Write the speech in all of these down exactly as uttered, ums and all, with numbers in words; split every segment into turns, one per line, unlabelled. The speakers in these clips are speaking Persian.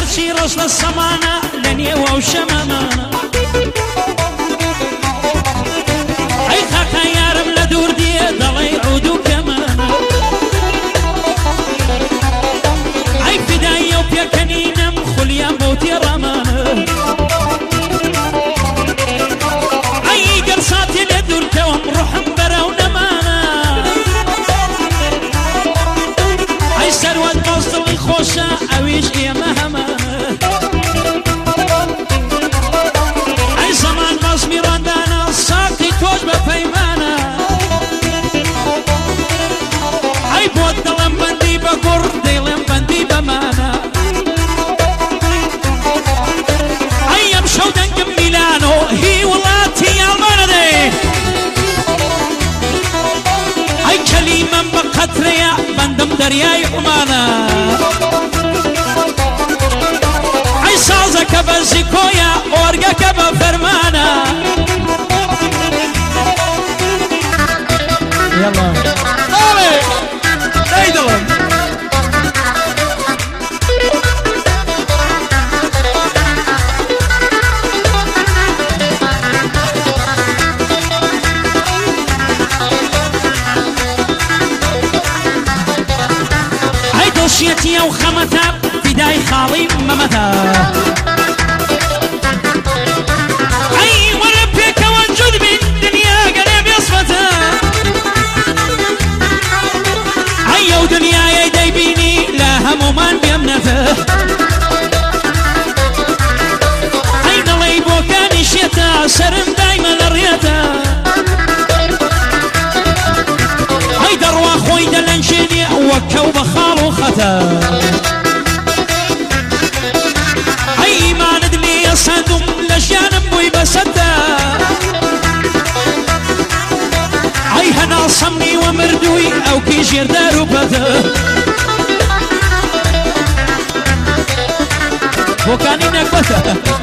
هرچی ڕۆژ لە سەمانە لە نێوە و شەمەمانە ئەی خاکە یارم لە دوور دیێ دەڵێ عود و کەمانە ئەی فیداییە و پێکەنینم خولیان بۆ تێڕەمانە ئەی گەر ساتێ لێ دوورکەوم ڕوحم بەرەو نەمانە ئەی سەروەت بەستڵی خۆشە ئەویش ئێمە هەمانە ئەی زەمان باز میڕاندانە ساقی تۆش بە پەیمانە ئەی بۆت دڵم بەندی بە گوڕ دەیڵێم بەندی بەمانە ئەی ئەم شەو دەنگم میلانۆ هی وڵاتی ئەڵمانە دێ ئەی کەلیمەم بە قەترەیە بەندم دەریای عومانە ئەی سازەکە بە زیکۆیە ئۆرگەکە بە فەرمانە
يلا
ئاڵێ دەی دڵم ئەی دڵشێتیە و خەمەتە فیدای خاڵی مەمەتە ئەی وەرە پێکەوە جود بین دنیا گەلێ بێسمەتە ئەی ئەو دنیای دەیبینی لە هەمومان بێمنەتە ئەی دڵی بۆکانی شێتە سەرم دایمە لە ڕێتە ئەی دەڕوا خۆی دەلەنجێنێ وەکەو بە خاڵ و خەتە ئەی ئیمانت لێیە سەندوم لە ژیانم بووی بەسەدە ئەی هەناسەم نیوە مردووی ئەو کیژێر دەر و بەدە بۆکانی نەکبەتە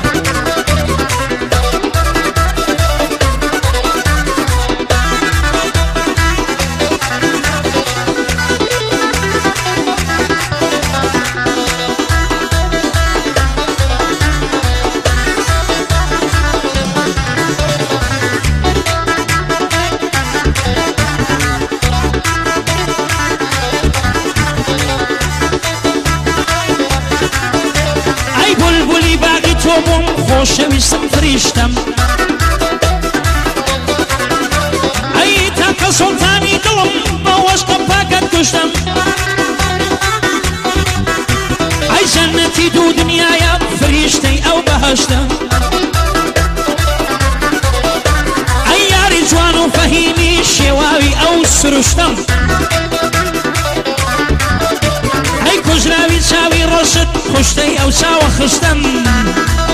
تۆبووم خۆشەویستم فریشتم ئەی تاکە سڵتانی دڵم بە وەشقە پاکەت کوشتم ئەی جەنەتی دوو دنیایە فریشتەی ئەو بەهەشتم ئەی یاری جوان و فەهیمی شێواوی ئەو سروشتم ئەی کوژراوی چاوی ڕۆشت خوشتەی ئەو چاوە خشتم